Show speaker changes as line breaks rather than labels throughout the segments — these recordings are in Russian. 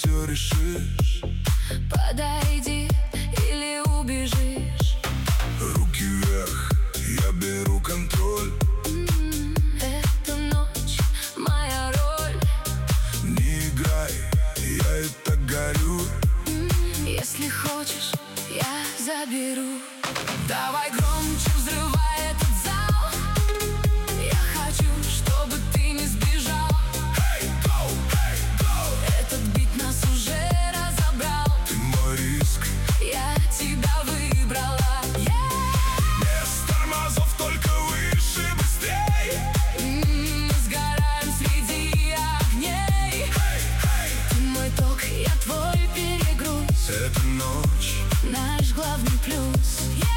все решишь.
Подойди или убежишь.
Руки вверх, я беру контроль.
Эта ночь моя роль.
Не играй, я и так горю.
Если хочешь, я заберу. Давай громче, взрывай этот зал. Я хочу, чтобы ты не сбежал.
Hey, go, hey, go.
Этот бит нас уже разобрал.
Ты мой риск,
Я тебя выбрала.
без тормозов, только выше, быстрей.
Мы сгораем среди огней.
Hey, hey.
Ты мой ток, я твой перегруз.
Эта ночь
Наш главный плюс.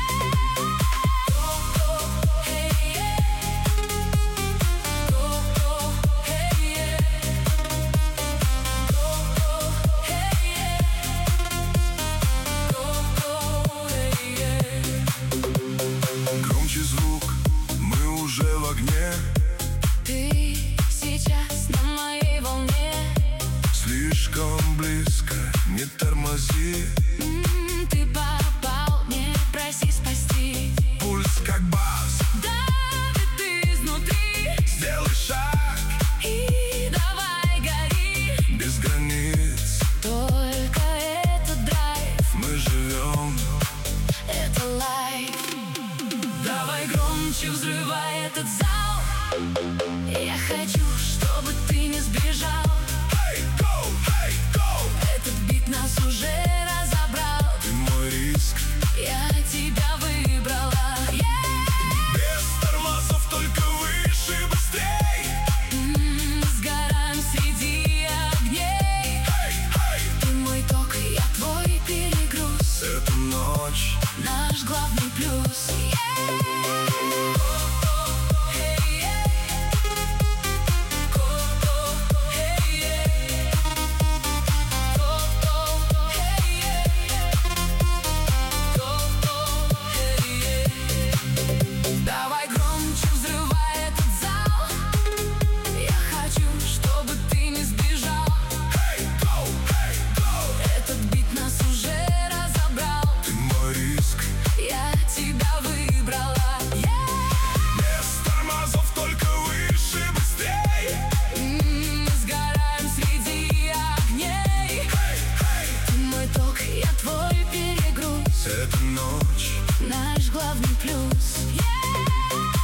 громче звук, мы уже в огне.
Ты сейчас на моей волне.
Слишком близко, не тормози.
Ты попал, не проси спасти.
Пульс как бас,
Давит изнутри.
сделай шаг,
И давай гори.
без границ.
Только этот драйв,
Мы живем,
это лайф. Давай громче, взрывай этот зал. Я хочу, чтобы ты не сбежал.
hey, go, hey, go.
Этот бит нас уже разобрал.
Ты мой риск,
Я тебя выбрала.
без тормозов, только выше, быстрей.
Мы сгораем среди огней.
Hey, hey.
Ты мой ток, я твой перегруз.
Эта ночь
Наш главный плюс. Давай громче, взрывай этот зал. Я хочу, чтобы ты не сбежал.
hey, go, hey, go.
Этот бит нас уже разобрал.
Ты мой риск,
Я тебя выбрала.
без тормозов, только выше, быстрей.
Мы сгораем среди огней.
Hey, hey.
Ты мой ток, я твой перегруз.
Эта ночь
Наш главный плюс.